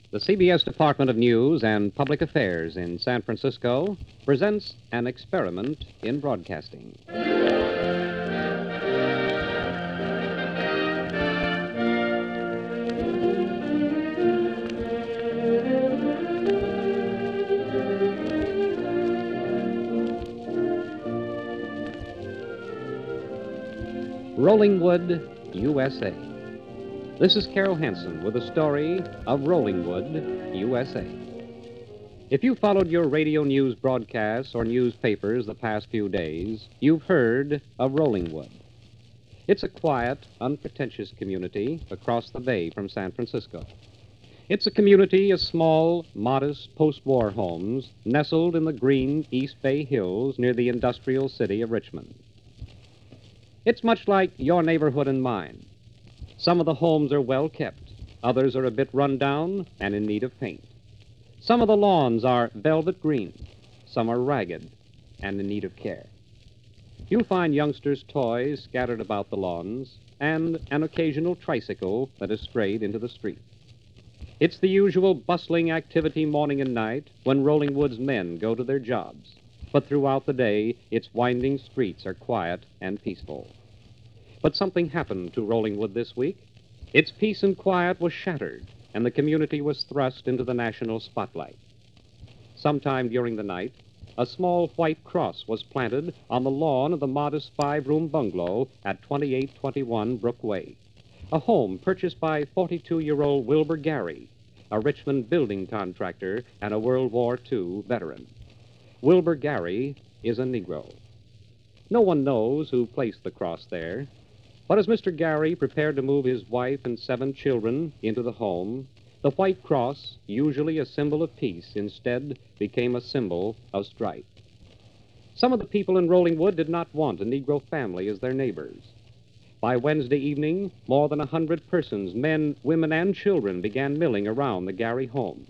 The CBS Department of News and Public Affairs in San Francisco presents an experiment in broadcasting. Rollingwood, USA. This is Carol Hansen with a story of Rollingwood, USA. If you followed your radio news broadcasts or newspapers the past few days, you've heard of Rollingwood. It's a quiet, unpretentious community across the bay from San Francisco. It's a community of small, modest post-war homes nestled in the green East Bay Hills near the industrial city of Richmond. It's much like your neighborhood and mine. Some of the homes are well kept. Others are a bit run down and in need of paint. Some of the lawns are velvet green. Some are ragged and in need of care. You'll find youngsters' toys scattered about the lawns and an occasional tricycle that has strayed into the street. It's the usual bustling activity morning and night when Rollingwood's men go to their jobs. But throughout the day, its winding streets are quiet and peaceful. But something happened to Rollingwood this week. Its peace and quiet was shattered, and the community was thrust into the national spotlight. Sometime during the night, a small white cross was planted on the lawn of the modest five-room bungalow at 2821 Brook Way, a home purchased by 42-year-old Wilbur Gary, a Richmond building contractor and a World War II veteran. Wilbur Gary is a Negro. No one knows who placed the cross there. But as Mr. Gary prepared to move his wife and 7 children into the home, the white cross, usually a symbol of peace, instead became a symbol of strife. Some of the people in Rollingwood did not want a Negro family as their neighbors. By Wednesday evening, more than 100 persons, men, women, and children, began milling around the Gary home.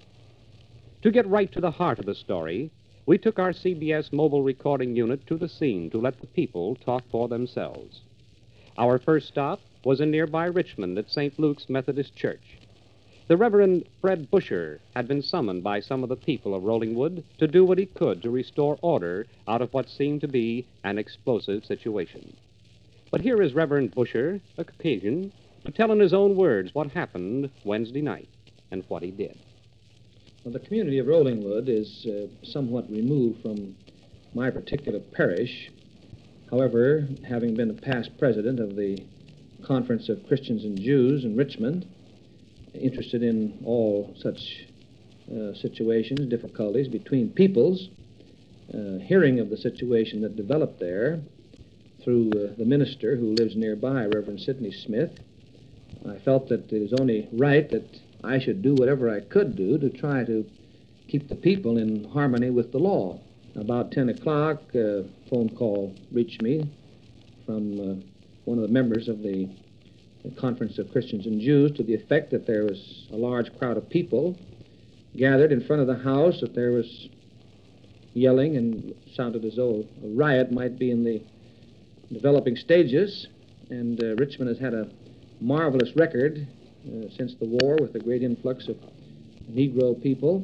To get right to the heart of the story, we took our CBS mobile recording unit to the scene to let the people talk for themselves. Our first stop was in nearby Richmond at St. Luke's Methodist Church. The Reverend Fred Busher had been summoned by some of the people of Rollingwood to do what he could to restore order out of what seemed to be an explosive situation. But here is Reverend Busher, a Caucasian, to tell in his own words what happened Wednesday night and what he did. Well, the community of Rollingwood is somewhat removed from my particular parish. However, having been a past president of the Conference of Christians and Jews in Richmond, interested in all such situations, difficulties between peoples, hearing of the situation that developed there through the minister who lives nearby, Reverend Sidney Smith, I felt that it was only right that I should do whatever I could do to try to keep the people in harmony with the law. About 10 o'clock, a phone call reached me from one of the members of the Conference of Christians and Jews to the effect that there was a large crowd of people gathered in front of the house, that there was yelling and sounded as though a riot might be in the developing stages. And Richmond has had a marvelous record since the war with the great influx of Negro people.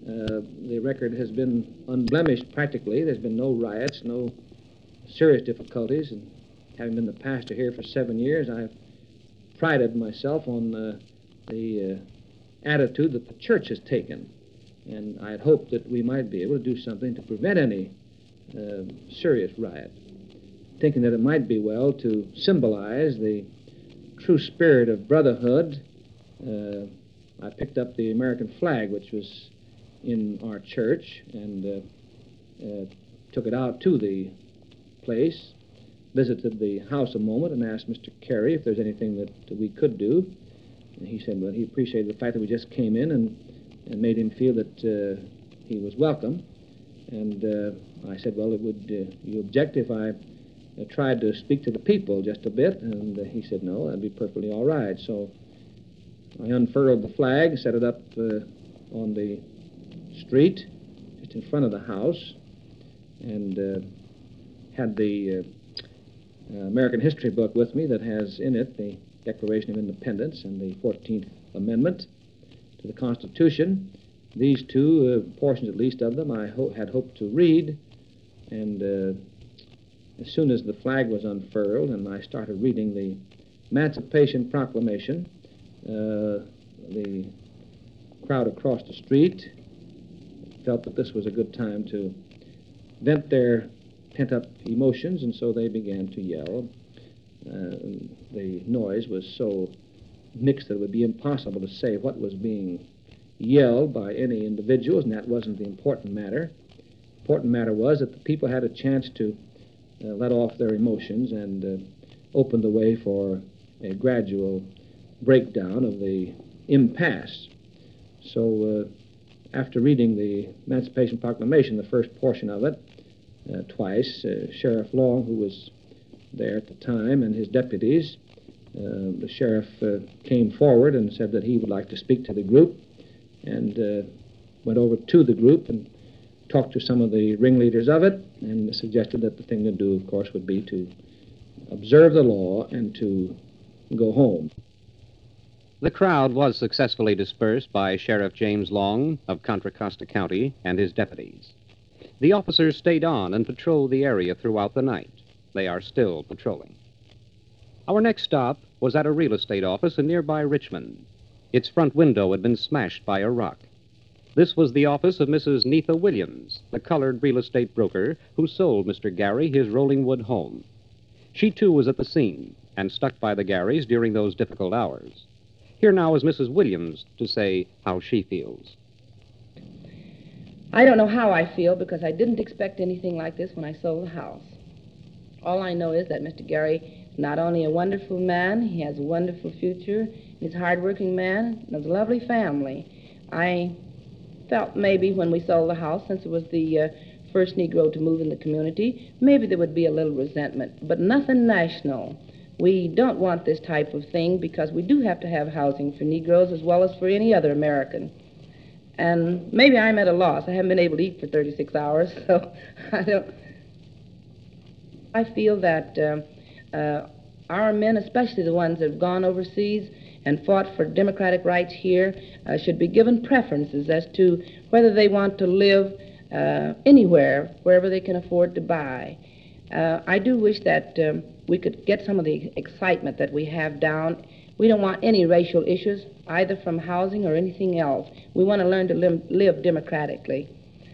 The record has been unblemished practically. There's been no riots, no serious difficulties. And having been the pastor here for 7 years, I've prided myself on the attitude that the church has taken. And I had hoped that we might be able to do something to prevent any serious riot, thinking that it might be well to symbolize the true spirit of brotherhood. I picked up the American flag, which was in our church, and took it out to the place, visited the house a moment, and asked Mr. Carey if there's anything that we could do. And he said, well, he appreciated the fact that we just came in and made him feel that he was welcome. And I said, well, would you object if I tried to speak to the people just a bit? And he said, no, that'd be perfectly all right. So I unfurled the flag, set it up on the street, just in front of the house, and had the American history book with me that has in it the Declaration of Independence and the 14th Amendment to to the Constitution. These two, portions at least of them, I had hoped to read, and as soon as the flag was unfurled and I started reading the Emancipation Proclamation, the crowd across the street felt that this was a good time to vent their pent-up emotions, and so they began to yell. The noise was so mixed that it would be impossible to say what was being yelled by any individuals, and that wasn't the important matter. The important matter was that the people had a chance to let off their emotions and open the way for a gradual breakdown of the impasse. So after reading the Emancipation Proclamation, the first portion of it, twice, Sheriff Long, who was there at the time, and his deputies, the sheriff came forward and said that he would like to speak to the group, and went over to the group and talked to some of the ringleaders of it, and suggested that the thing to do, of course, would be to observe the law and to go home. The crowd was successfully dispersed by Sheriff James Long of Contra Costa County and his deputies. The officers stayed on and patrolled the area throughout the night. They are still patrolling. Our next stop was at a real estate office in nearby Richmond. Its front window had been smashed by a rock. This was the office of Mrs. Netha Williams, the colored real estate broker who sold Mr. Gary his Rollingwood home. She, too, was at the scene and stuck by the Garys during those difficult hours. Here now is Mrs. Williams to say how she feels. I don't know how I feel because I didn't expect anything like this when I sold the house. All I know is that Mr. Gary is not only a wonderful man, he has a wonderful future, he's a hard-working man, and has a lovely family. I felt maybe when we sold the house, since it was the first Negro to move in the community, maybe there would be a little resentment, but nothing national. We don't want this type of thing because we do have to have housing for Negroes as well as for any other American. And maybe I'm at a loss. I haven't been able to eat for 36 hours, so I feel that our men, especially the ones that have gone overseas and fought for democratic rights here, should be given preferences as to whether they want to live anywhere, wherever they can afford to buy. I do wish that we could get some of the excitement that we have down. We don't want any racial issues, either from housing or anything else. We want to learn to live democratically.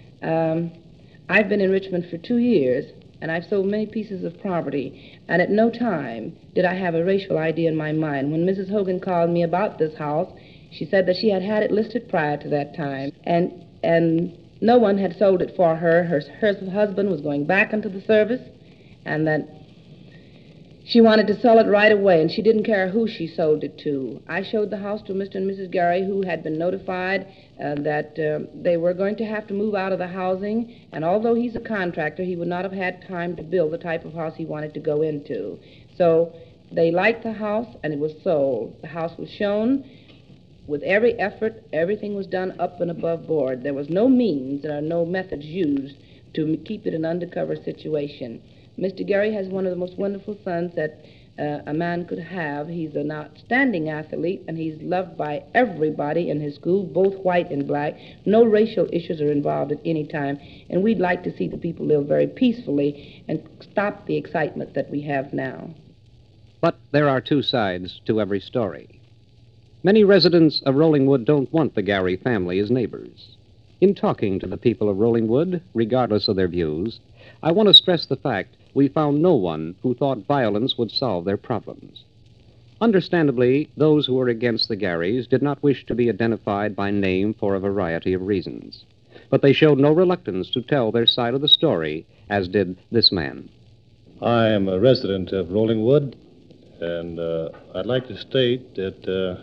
I've been in Richmond for 2 years, and I've sold many pieces of property, and at no time did I have a racial idea in my mind. When Mrs. Hogan called me about this house, she said that she had had it listed prior to that time, and no one had sold it for her. Her husband was going back into the service, and that she wanted to sell it right away, and she didn't care who she sold it to. I showed the house to Mr. and Mrs. Gary, who had been notified that they were going to have to move out of the housing, and although he's a contractor, he would not have had time to build the type of house he wanted to go into. So they liked the house, and it was sold. The house was shown. With every effort, everything was done up and above board. There was no means or no methods used to keep it an undercover situation. Mr. Gary has one of the most wonderful sons that a man could have. He's an outstanding athlete, and he's loved by everybody in his school, both white and black. No racial issues are involved at any time, and we'd like to see the people live very peacefully and stop the excitement that we have now. But there are two sides to every story. Many residents of Rollingwood don't want the Gary family as neighbors. In talking to the people of Rollingwood, regardless of their views, I want to stress the fact we found no one who thought violence would solve their problems. Understandably, those who were against the Garys did not wish to be identified by name for a variety of reasons. But they showed no reluctance to tell their side of the story, as did this man. I am a resident of Rollingwood, and I'd like to state that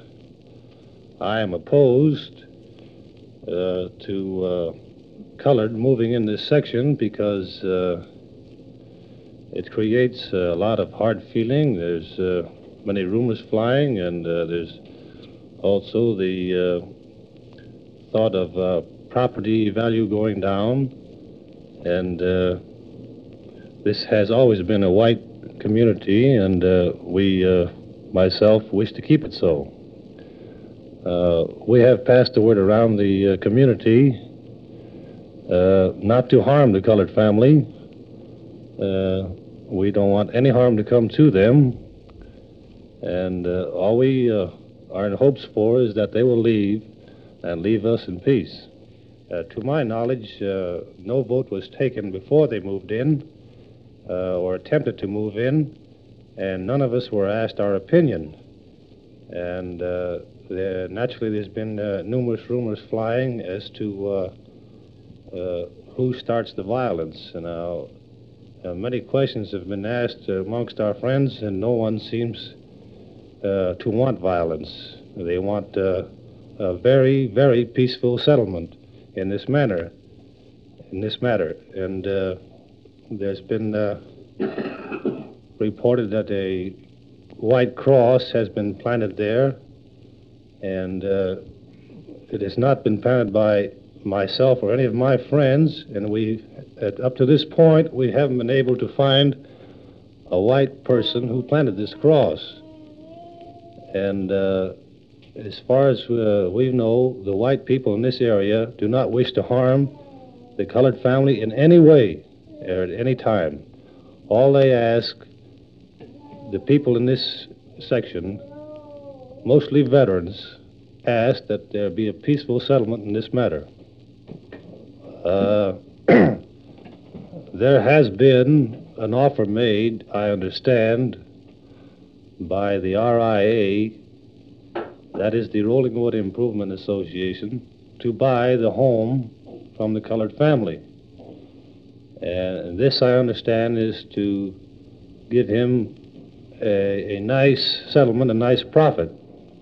I am opposed to colored moving in this section because it creates a lot of hard feeling. There's many rumors flying, and there's also the thought of property value going down. And this has always been a white community, and we, myself, wish to keep it so. We have passed the word around the community not to harm the colored family. We don't want any harm to come to them. And all we are in hopes for is that they will leave and leave us in peace. To my knowledge, no vote was taken before they moved in or attempted to move in, and none of us were asked our opinion. And naturally, there's been numerous rumors flying as to who starts the violence. Now, many questions have been asked amongst our friends, and no one seems to want violence. They want a very, very peaceful settlement in this matter. And there's been reported that a white cross has been planted there, and it has not been planted by myself or any of my friends, and up to this point, we haven't been able to find a white person who planted this cross. And as far as we know, the white people in this area do not wish to harm the colored family in any way or at any time. All they ask, the people in this section, mostly veterans, ask that there be a peaceful settlement in this matter. There has been an offer made, I understand, by the RIA, that is the Rolling Wood Improvement Association, to buy the home from the colored family. And this, I understand, is to give him a nice settlement, a nice profit.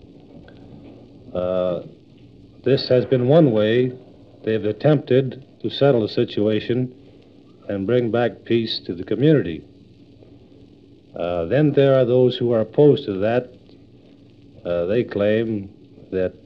This has been one way they've attempted to settle the situation and bring back peace to the community. Then there are those who are opposed to that. They claim that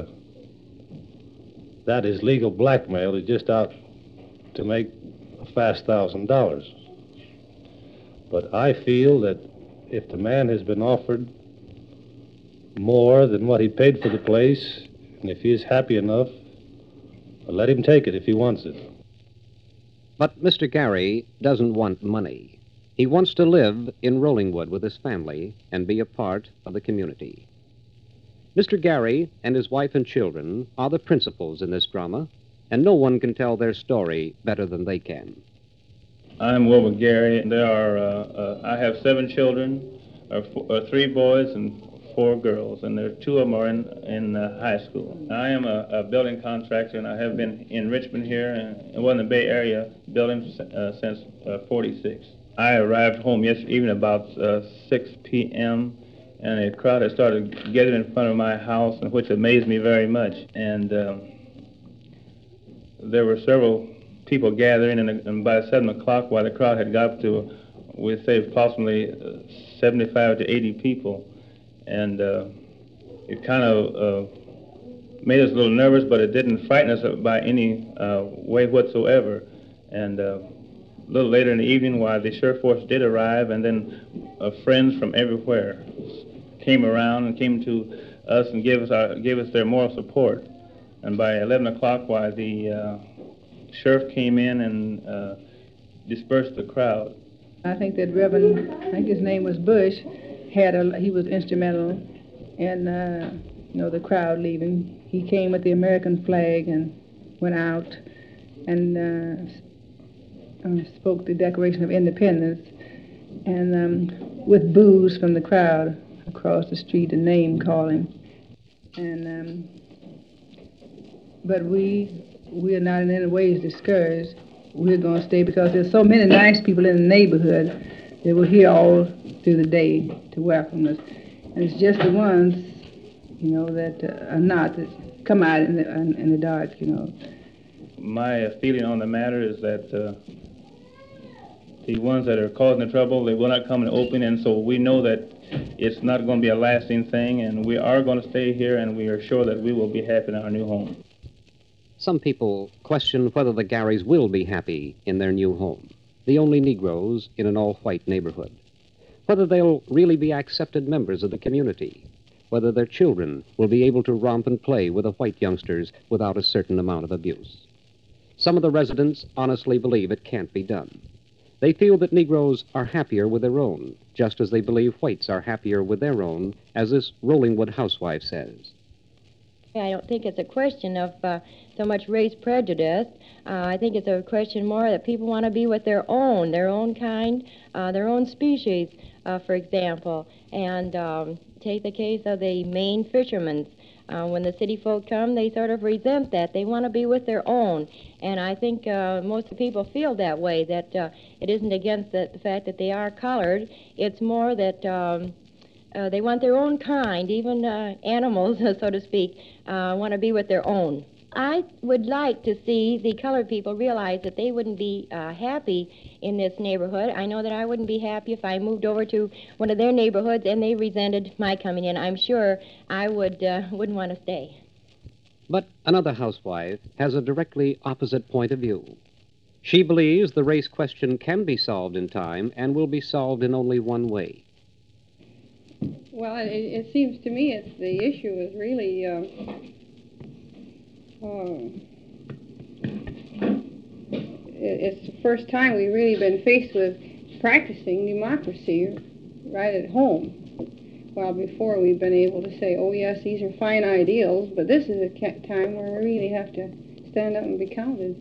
that is legal blackmail. They're just out to make a fast $1,000. But I feel that if the man has been offered more than what he paid for the place, and if he is happy enough, let him take it if he wants it. But Mr. Gary doesn't want money. He wants to live in Rollingwood with his family and be a part of the community. Mr. Gary and his wife and children are the principals in this drama, and no one can tell their story better than they can. I'm Wilbur Gary. I have 7 children, 3 boys and 4 girls, and 2 of them are in high school. I am a building contractor, and I have been in Richmond here and in the Bay Area building since 46. I arrived home yesterday evening about 6 p.m., and a crowd had started gathering in front of my house, which amazed me very much. And there were several people gathering, and by 7 o'clock, while the crowd had got up to, we'd say, approximately 75 to 80 people. And it kind of made us a little nervous, but it didn't frighten us by any way whatsoever. And a little later in the evening, while the sheriff force did arrive, and then friends from everywhere came around and came to us and gave us their moral support. And by 11 o'clock, while the sheriff came in and dispersed the crowd. I think that Reverend, I think his name was Bush, he was instrumental in the crowd leaving. He came with the American flag and went out and spoke the Declaration of Independence, and with boos from the crowd across the street and name calling. And but we are not in any ways discouraged. We're going to stay because there's so many nice people in the neighborhood that were here all through the day to welcome us. And it's just the ones, that are not, that come out in the dark, My feeling on the matter is that the ones that are causing the trouble, they will not come in the open, and so we know that it's not going to be a lasting thing, and we are going to stay here, and we are sure that we will be happy in our new home. Some people question whether the Garys will be happy in their new home, the only Negroes in an all-white neighborhood, whether they'll really be accepted members of the community, whether their children will be able to romp and play with the white youngsters without a certain amount of abuse. Some of the residents honestly believe it can't be done. They feel that Negroes are happier with their own, just as they believe whites are happier with their own, as this Rollingwood housewife says. I don't think it's a question of so much race prejudice. I think it's a question more that people want to be with their own kind, their own species, for example. And take the case of the Maine fishermen. When the city folk come, they sort of resent that. They want to be with their own. And I think most of the people feel that way, that it isn't against the fact that they are colored. It's more that they want their own kind, even animals, so to speak, want to be with their own. I would like to see the colored people realize that they wouldn't be happy in this neighborhood. I know that I wouldn't be happy if I moved over to one of their neighborhoods and they resented my coming in. I'm sure I wouldn't want to stay. But another housewife has a directly opposite point of view. She believes the race question can be solved in time and will be solved in only one way. Well, it seems to me the issue is really it's the first time we've really been faced with practicing democracy right at home. While before we've been able to say, oh yes, these are fine ideals, but this is a time where we really have to stand up and be counted.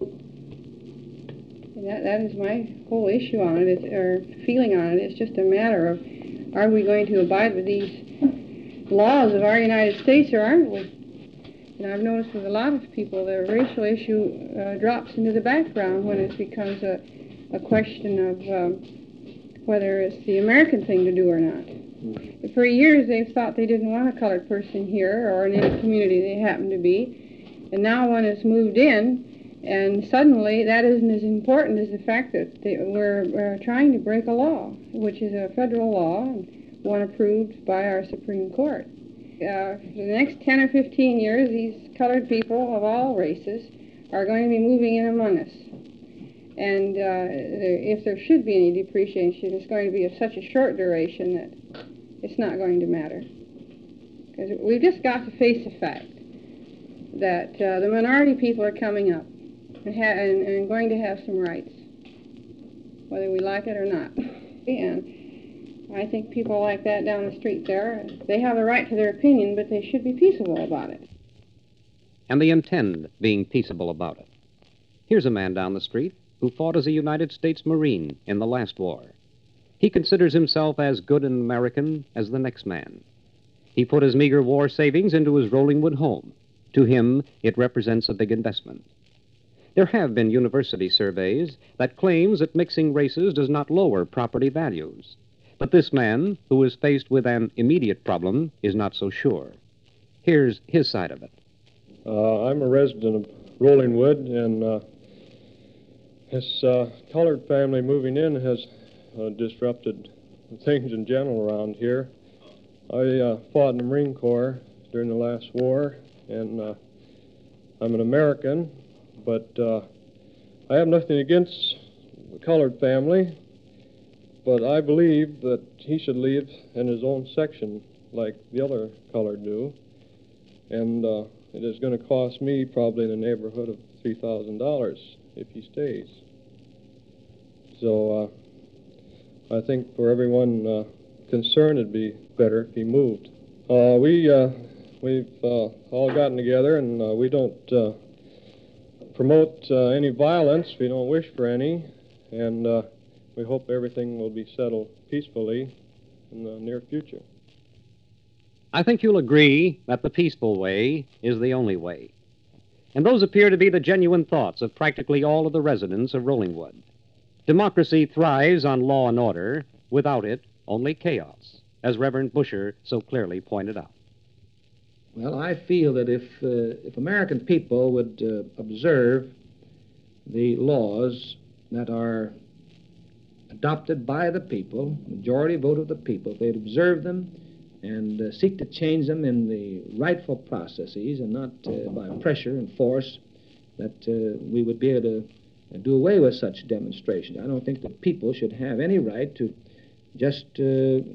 And that is my whole issue on it, or feeling on it. It's just a matter of, are we going to abide with these laws of our United States or aren't we? And I've noticed with a lot of people the racial issue drops into the background when it becomes a question of whether it's the American thing to do or not. For years they've thought they didn't want a colored person here or in any community they happen to be. And now one has moved in, and suddenly that isn't as important as the fact that we're trying to break a law, which is a federal law, and one approved by our Supreme Court. For the next 10 or 15 years, these colored people of all races are going to be moving in among us. And if there should be any depreciation, it's going to be of such a short duration that it's not going to matter. Because we've just got to face the fact that the minority people are coming up and going to have some rights, whether we like it or not. And I think people like that down the street there, they have a right to their opinion, but they should be peaceable about it. And they intend being peaceable about it. Here's a man down the street who fought as a United States Marine in the last war. He considers himself as good an American as the next man. He put his meager war savings into his Rollingwood home. To him, it represents a big investment. There have been university surveys that claims that mixing races does not lower property values. But this man, who is faced with an immediate problem, is not so sure. Here's his side of it. I'm a resident of Rollingwood, and this colored family moving in has disrupted things in general around here. I fought in the Marine Corps during the last war, and I'm an American, but I have nothing against the colored family, but I believe that he should live in his own section like the other colored do, and it is going to cost me probably in the neighborhood of $3,000 if he stays. So I think for everyone concerned it'd be better if he moved. We've all gotten together, and we don't promote any violence. We don't wish for any, and we hope everything will be settled peacefully in the near future. I think you'll agree that the peaceful way is the only way. And those appear to be the genuine thoughts of practically all of the residents of Rollingwood. Democracy thrives on law and order. Without it, only chaos, as Reverend Busher so clearly pointed out. Well, I feel that if American people would observe the laws that are adopted by the people, majority vote of the people, if they'd observe them and seek to change them in the rightful processes and not by pressure and force, that we would be able to do away with such demonstrations. I don't think that people should have any right to just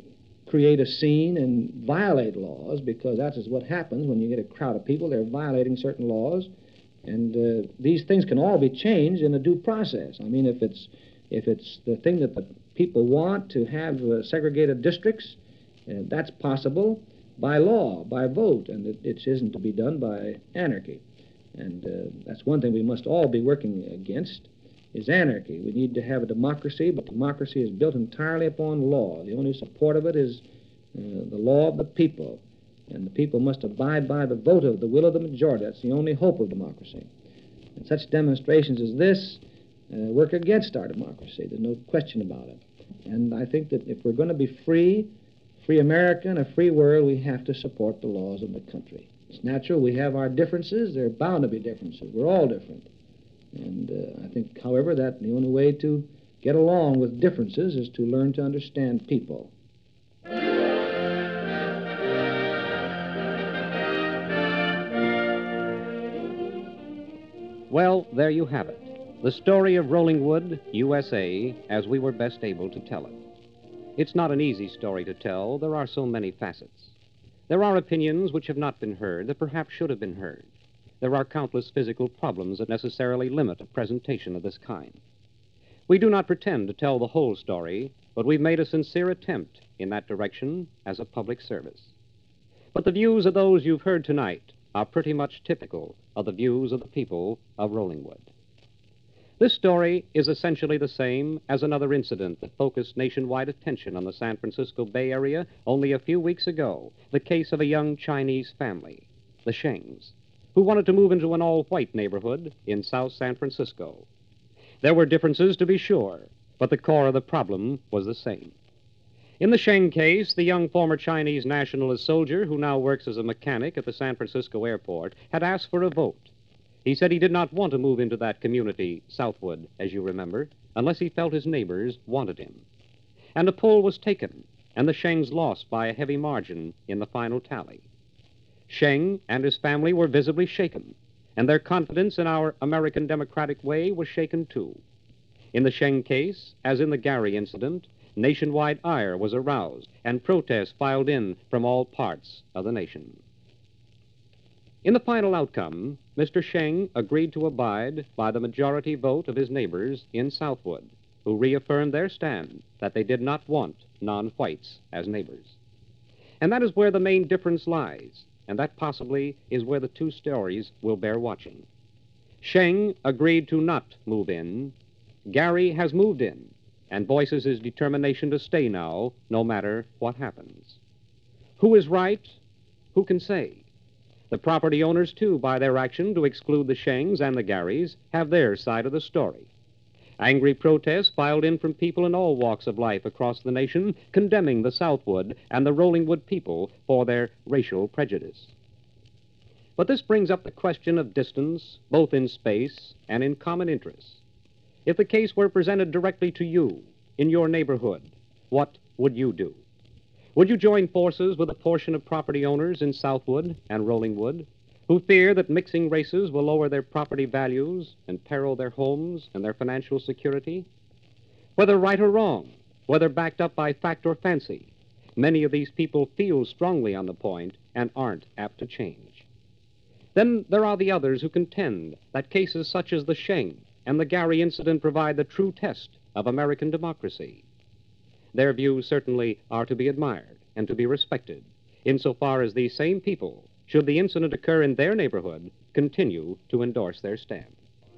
create a scene and violate laws, because that is what happens when you get a crowd of people. They're violating certain laws, and these things can all be changed in a due process. I mean, if it's the thing that the people want to have segregated districts, that's possible by law, by vote, and it isn't to be done by anarchy. And that's one thing we must all be working against, is anarchy. We need to have a democracy, but democracy is built entirely upon law. The only support of it is the law of the people, and the people must abide by the vote of the will of the majority. That's the only hope of democracy. And such demonstrations as this work against our democracy. There's no question about it. And I think that if we're going to be free America and a free world, we have to support the laws of the country. It's natural. We have our differences. There are bound to be differences. We're all different. And I think, however, that the only way to get along with differences is to learn to understand people. Well, there you have it. The story of Rollingwood, USA, as we were best able to tell it. It's not an easy story to tell. There are so many facets. There are opinions which have not been heard that perhaps should have been heard. There are countless physical problems that necessarily limit a presentation of this kind. We do not pretend to tell the whole story, but we've made a sincere attempt in that direction as a public service. But the views of those you've heard tonight are pretty much typical of the views of the people of Rollingwood. This story is essentially the same as another incident that focused nationwide attention on the San Francisco Bay Area only a few weeks ago, the case of a young Chinese family, the Shengs, who wanted to move into an all-white neighborhood in South San Francisco. There were differences, to be sure, but the core of the problem was the same. In the Sheng case, the young former Chinese nationalist soldier, who now works as a mechanic at the San Francisco airport, had asked for a vote. He said he did not want to move into that community, Southwood, as you remember, unless he felt his neighbors wanted him. And a poll was taken, and the Shengs lost by a heavy margin in the final tally. Sheng and his family were visibly shaken, and their confidence in our American democratic way was shaken too. In the Sheng case, as in the Gary incident, nationwide ire was aroused, and protests filed in from all parts of the nation. In the final outcome, Mr. Sheng agreed to abide by the majority vote of his neighbors in Southwood, who reaffirmed their stand that they did not want non-whites as neighbors. And that is where the main difference lies, and that possibly is where the two stories will bear watching. Sheng agreed to not move in. Gary has moved in and voices his determination to stay now, no matter what happens. Who is right? Who can say? The property owners, too, by their action to exclude the Shengs and the Garys, have their side of the story. Angry protests filed in from people in all walks of life across the nation, condemning the Southwood and the Rollingwood people for their racial prejudice. But this brings up the question of distance, both in space and in common interests. If the case were presented directly to you, in your neighborhood, what would you do? Would you join forces with a portion of property owners in Southwood and Rollingwood who fear that mixing races will lower their property values and peril their homes and their financial security? Whether right or wrong, whether backed up by fact or fancy, many of these people feel strongly on the point and aren't apt to change. Then there are the others who contend that cases such as the Sheng and the Gary incident provide the true test of American democracy. Their views certainly are to be admired and to be respected, insofar as these same people, should the incident occur in their neighborhood, continue to endorse their stand.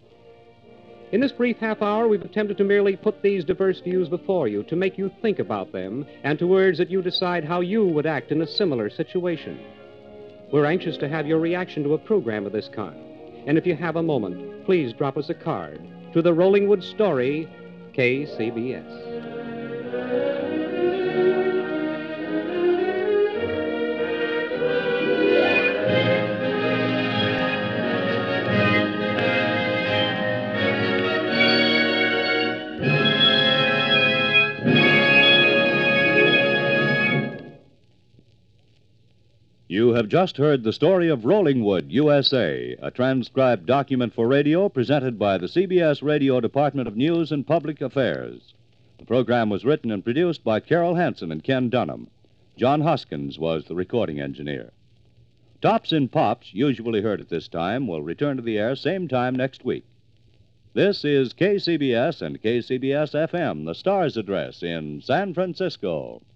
In this brief half hour, we've attempted to merely put these diverse views before you, to make you think about them, and to urge that you decide how you would act in a similar situation. We're anxious to have your reaction to a program of this kind, and if you have a moment, please drop us a card to the Rollingwood Story, KCBS. You have just heard the story of Rollingwood, USA, a transcribed document for radio presented by the CBS Radio Department of News and Public Affairs. The program was written and produced by Carol Hansen and Ken Dunham. John Hoskins was the recording engineer. Tops and Pops, usually heard at this time, will return to the air same time next week. This is KCBS and KCBS FM, the Star's address in San Francisco.